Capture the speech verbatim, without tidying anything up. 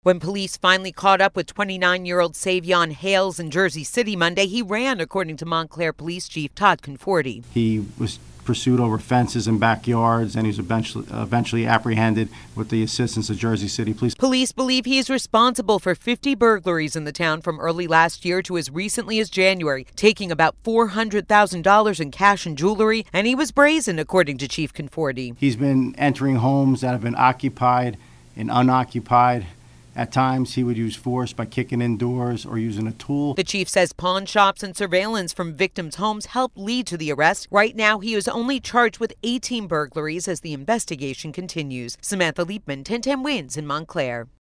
When police finally caught up with twenty-nine-year-old Savion Hales in Jersey City Monday, he ran, according to Montclair Police Chief Todd Conforti. He was pursued over fences and backyards, and he was eventually, eventually apprehended with the assistance of Jersey City Police. Police believe he is responsible for fifty burglaries in the town from early last year to as recently as January, taking about four hundred thousand dollars in cash and jewelry, and he was brazen, according to Chief Conforti. He's been entering homes that have been occupied and unoccupied. At times, he would use force by kicking in doors or using a tool. The chief says pawn shops and surveillance from victims' homes helped lead to the arrest. Right now, he is only charged with eighteen burglaries as the investigation continues. Samantha Leapman, ten ten Wins in Montclair.